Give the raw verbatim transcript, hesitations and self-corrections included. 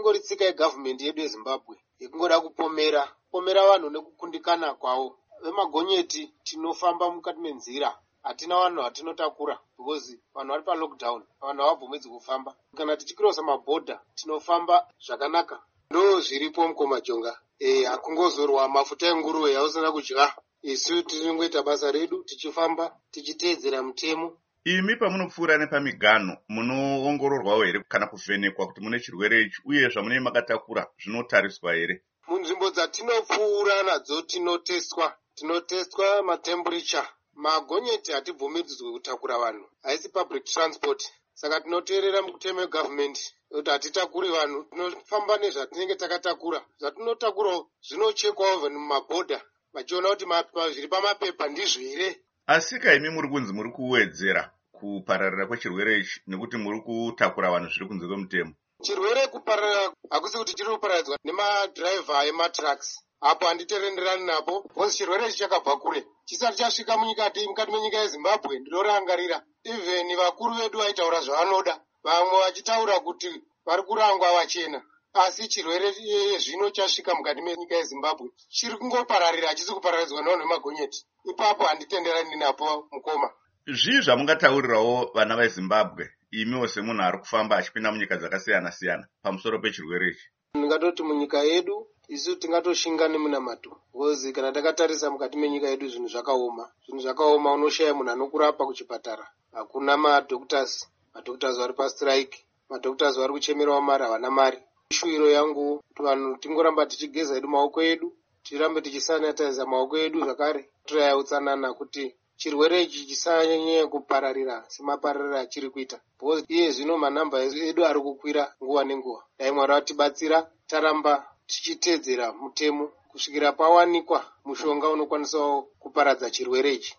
ingori tsika yegavhumende yedu yeZimbabwe yekungoda kupomera pomera vanhu nekukundikana kwavo. Vemagonyeti tinofamba mukati menzira, hatina vanhu vatinotakura because vanhu vari palockdown, vanhu havabvumidzwi kufamba. Kana tichikirosa mabhodha tinofamba zvakanaka. Ndo zviripo mukomajonga. E, hakungozorwa mafuta enguruve yausina kudya. Isu tinongoita basa redu tichifamba tichiteedzera mutemo. Imi pamunopfuura nepamiganho munoongororwawo here kana kuvhenekwa kuti mune chirwere ichi uye zvamunenge makatakura zvinotariswa here? Munzvimbo dzatinopfuura nadzo tinotestwa, tinotestwa matemperature. Magonyeti hatibvumidzwi kutakura vanhu, haisi public transport. Saka tinoteerera mutemo wegovernment kuti hatitakuri vanhu, tinofamba nezvatinenge takatakura. Zvatinotakurawo zvinochekwawo mumabhodha vachiona kuti zviri pamapepa ndizvo here. Asika imi muri kunzi muri kuwedzera kupararira kwechirwere ichi nekuti muri kutakura vanhu zviri kunze kwemutemo. Chirwere kupararira hakusi kuti chiri kupararidzwa nemadhiraivha ematrucks. Apo handiterenderani napo, because chirwere ichi chakabva kure. Chisati chasvika munyika mukati menyika yeZimbabwe ndinorangarira. Even vakuru vedu vaitaura zvavanoda. Vamwe vachitaura kuti vari kurangwa vachena. Asi chirwere zvino chasvika mukati menyika yeZimbabwe. Chiri kungopararira, hachisi kupararidzwa navanhu vemagonyeti. Ipapo handitenderani napo mukoma. Zvii zvamungataurirawo vana veZimbabwe imiwo semunhu ari kufamba achipinda munyika dzakasiyana-siyana pamusoro pechirwere ichi? Ndingatoti munyika yedu isu tingatoshinga nemunamato. Because kana takatarisa mukati menyika yedu zvinhu zvakaoma. Zvinhu zvakaoma, unoshaya munhu anokurapa kuchipatara. Hakuna madhoktasi. Madhoktasi vari pastrike. Madhoktasi vari kuchemerawo mari havana mari. Shuwiro yangu kuti vanhu tingoramba tichigeza edu maoko edu, tirambe tichisanitiza maoko edu zvakare. Toya utsanana kuti chirwere ichi chisanyanya kupararira semapararira achiri kuita. Because iye zvino manhamba edu ari kukwira nguva nenguva. Dai Mwari atibatsira taramba tichiteedzera mutemo kusvikira pawanikwa mushonga unokwanisa kuparadza chirwere ichi.